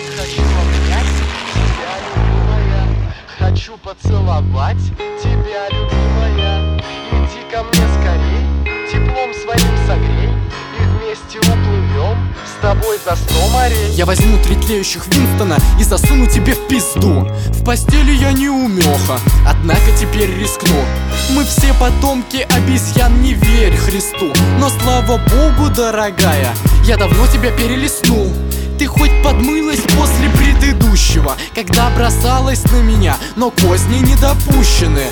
так хочу обнять тебя, любимая. Хочу поцеловать тебя, любимая. Иди ко мне скорей, теплом своим согрей, и вместе уплывем с тобой за 100 морей. Я возьму 3 тлеющих Винстона и засуну тебе в пизду. В постели я не умеха, однако теперь рискну. Мы все потомки обезьян, не верь Христу. Но слава Богу, дорогая, я давно тебя перелистнул. Ты хоть подмылась после предыдущего, когда бросалась на меня, но козни не допущены.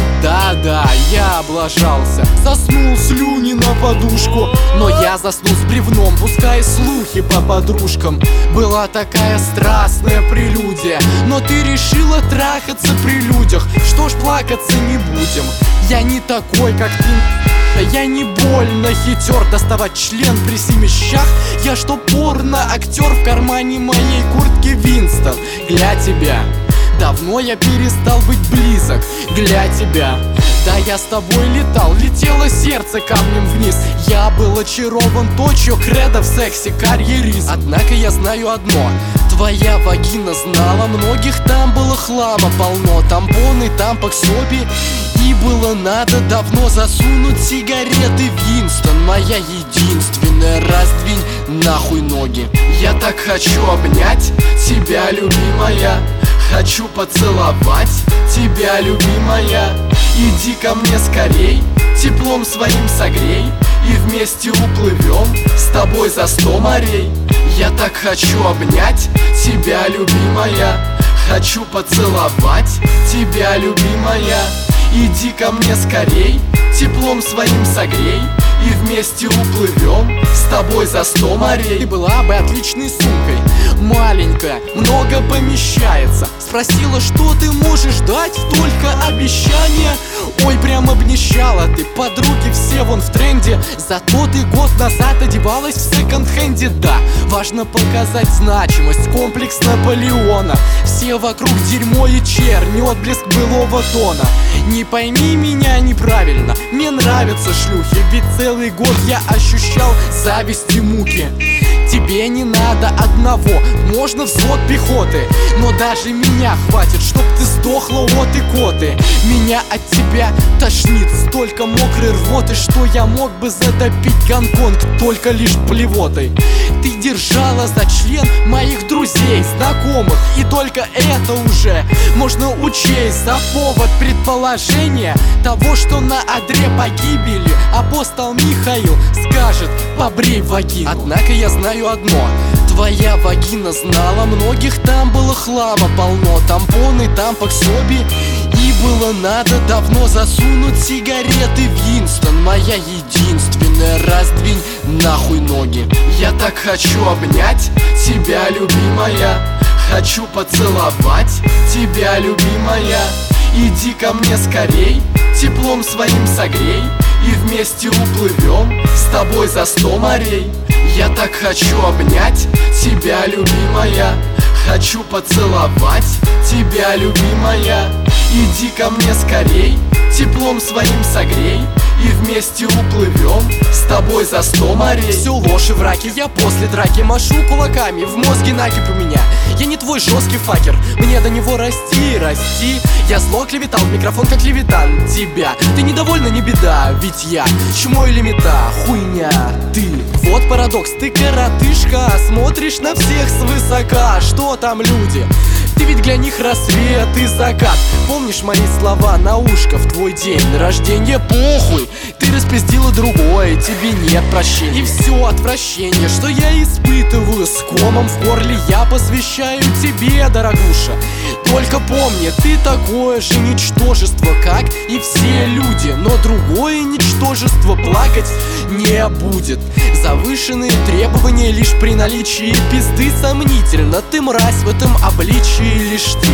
Да-да, я облажался, заснул слюни на подушку. Но я заснул с бревном, пускай слухи по подружкам. Была такая страстная прелюдия, но ты решила трахаться при людях. Что ж, плакаться не будем. Я не такой, как ты. Я не больно хитер доставать член при 7 щах. Я что, порно-актер в кармане моей куртки Винстон. Гля тебя, давно я перестал быть близок. Гля тебя, да я с тобой летал, летело сердце камнем вниз. Я был очарован точью кредо в сексе карьерист. Однако я знаю одно: твоя вагина знала, многих там было хлама полно. Тампоны, тампоксоби, и было надо давно засунуть сигареты в Винстон. Моя единственная, раздвинь нахуй ноги. Я так хочу обнять тебя, любимая. Хочу поцеловать тебя, любимая. Иди ко мне скорей, теплом своим согрей, и вместе уплывем с тобой за 100 морей. Я так хочу обнять тебя, любимая. Хочу поцеловать тебя, любимая. Иди ко мне скорей, теплом своим согрей, и вместе уплывем с тобой за 100 морей. Ты была бы отличной сумкой, маленькая, много помещается. Спросила, что ты можешь дать, только обещание. Ой, прям обнищала ты, подруги все вон в тренде. Зато ты год назад одевалась в секонд-хенде. Да, важно показать значимость, комплекс Наполеона. Все вокруг дерьмо и чернь, отблеск былого тона. Не пойми меня неправильно, мне нравятся шлюхи, ведь целый год я ощущал зависть и муки. Тебе не надо одного, можно взвод пехоты, но даже меня хватит, чтоб ты сдохла от икоты. Меня от тебя тошнит, столько мокрой рвоты, что я мог бы затопить Гонконг только лишь плевотой. Ты держала за член моих друзей, знакомых, и только это уже можно учесть за повод предположения того, что на одре погибели апостол Михаил скажет: побрей вагину. Однако я знаю одно: твоя вагина знала, многих там было хлама полно. Тампоны, тампоксоби, и было надо давно засунуть сигареты в Винстон. Моя единственная, раздвинь нахуй ноги. Я так хочу обнять тебя, любимая. Хочу поцеловать тебя, любимая. Иди ко мне скорей, теплом своим согрей, и вместе уплывем с тобой за 100 морей. Я так хочу обнять тебя, любимая. Хочу поцеловать тебя, любимая. Иди ко мне скорей, теплом своим согрей, и вместе уплывем с тобой за 100 морей. Все ложь и враки, я после драки машу кулаками, в мозге накипь у меня. Я не твой жесткий факер, мне до него расти, расти. Я зло клеветал в микрофон, как левитан тебя. Ты недовольна, не беда, ведь я чмо или мета, хуйня ты. Вот парадокс, ты коротышка, смотришь на всех свысока. Что там люди? Ты ведь для них рассвет и закат. Помнишь мои слова на ушко в твой день рождения? Похуй, ты распиздила другое, тебе нет прощения. И все отвращение, что я испытываю с комом в горле, я посвящаю тебе, дорогуша. Только помни, ты такое же ничтожество, как и все люди. Но другое ничтожество плакать не будет. Завышенные требования лишь при наличии пизды сомнительно. Ты мразь в этом обличии лишь ты.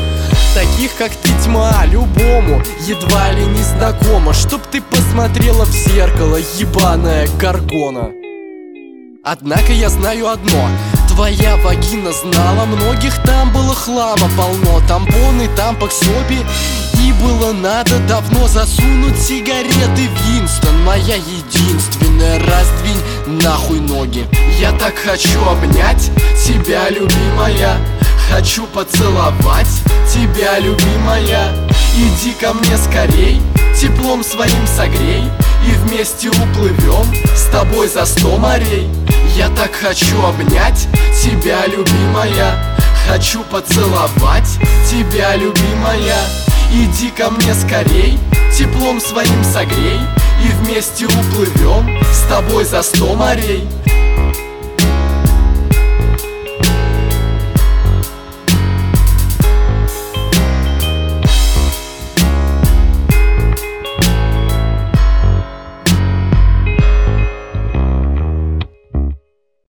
Таких как ты тьма любому едва ли не знакома. Чтоб ты посмотрела в зеркало, ебаная горгона. Однако я знаю одно: твоя вагина знала, многих там было хлама полно. Тампоны, тампоксоби, и было надо давно засунуть сигареты в Винстон. Моя единственная, раздвинь нахуй ноги. Я так хочу обнять тебя, любимая. хочу поцеловать тебя, любимая. Иди ко мне скорей, теплом своим согрей, и вместе уплывем с тобой за 100 морей. Я так хочу обнять тебя, любимая, хочу поцеловать тебя, любимая. Иди ко мне скорей, теплом своим согрей, и вместе уплывем с тобой за 100 морей.